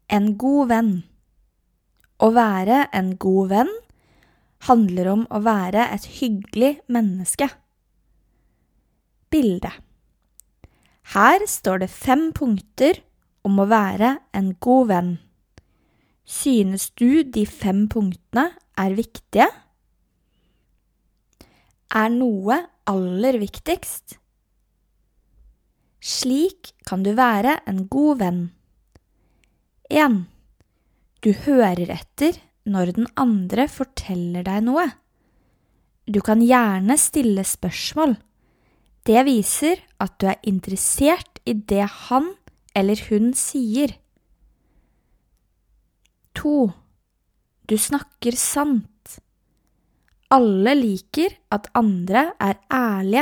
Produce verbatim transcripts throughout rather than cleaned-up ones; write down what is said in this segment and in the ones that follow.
En god venn. Å være en god venn handler om å være et hyggelig menneske. Bilde. Her står det fem punkter om å være en god venn. Synes du de fem punktene er viktige? Er noe aller viktigst? Slik kan du være en god venn. en. Du hører etter når den andre forteller deg noe. Du kan gjerne stille spørsmål. Det viser at du er interessert i det han eller hun sier. to. Du snakker sant. Alle liker at andre er ærlige.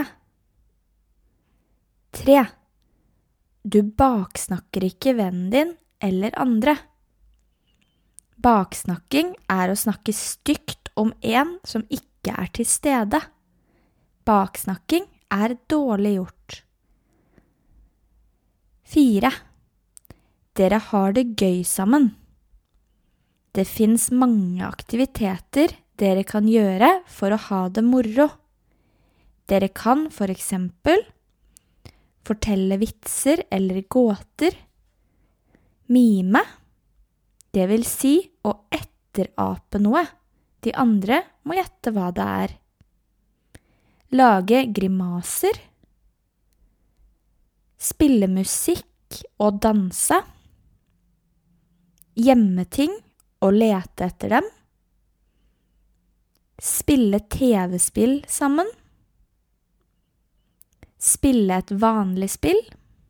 tre. Du baksnakker ikke vennen din eller andre. Baksnakking er å snakke stygt om en som ikke er til stede. Baksnakking er dårlig gjort. fire. Dere har det gøy sammen. Det finnes mange aktiviteter dere kan gjøre for å ha det moro. Dere kan for eksempel fortelle vitser eller gåter, mime, det vil si å etterape noe. De andre må gjette hva det er. Lage grimaser, spille musikk og danse, gjemme ting og lete etter dem, spille tv-spill sammen, spille et vanlig spill,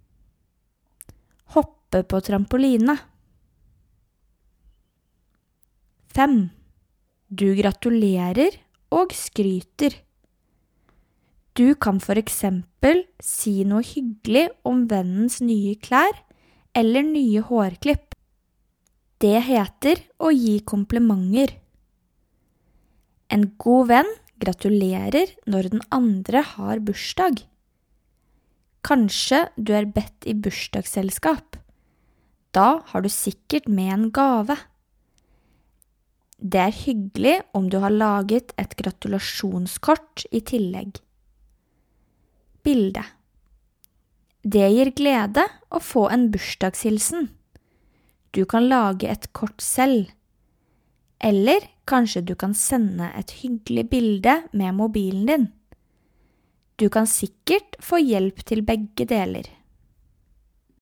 hoppe på trampoline. fem. Du gratulerer og skryter. Du kan for eksempel si noe hyggelig om vennens nye klær eller nye hårklipp. Det heter å gi komplimenter. En god venn gratulerer når den andre har bursdag. Kanskje du er bedt i bursdagsselskap. Da har du sikkert med en gave. Det er hyggelig om du har laget et gratulasjonskort i tillegg. Bilde. Det gir glede å få en bursdagshilsen. Du kan lage et kort selv. Eller kanskje du kan sende et hyggelig bilde med mobilen din. Du kan sikkert få hjelp til begge deler.